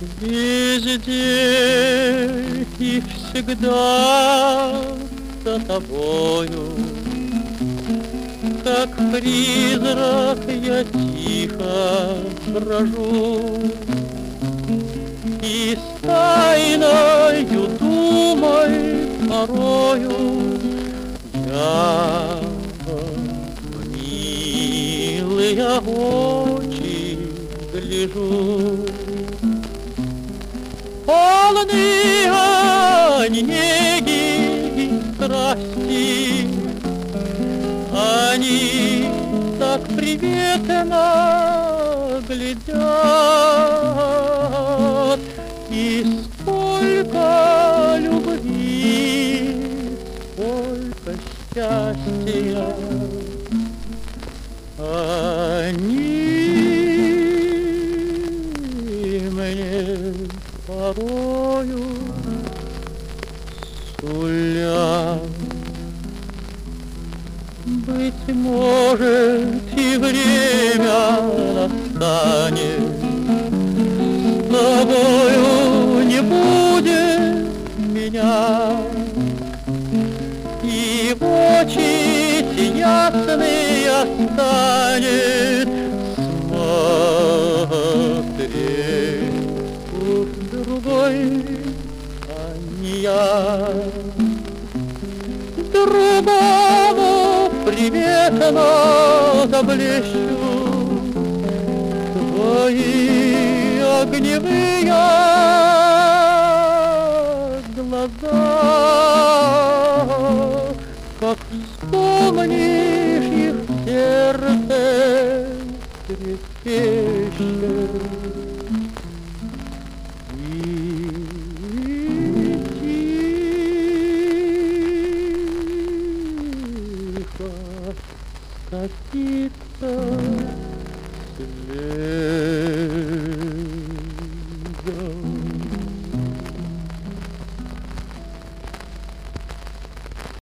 Везде и всегда за тобою, как призрак я тихо брожу, и с тайною думой порою я в милые очи гляжу. Полны они неги и страсти, они так приветно глядят, и сколько любви, сколько счастья они мне порою сулят. Быть может, и время настанет, с тобою не будет меня, и в очи ясные станет смотреть уж другой, а не я. Другому приветно заблещу твои огневые глаза, как вспомнишь их сердце трепещет. Скатится след.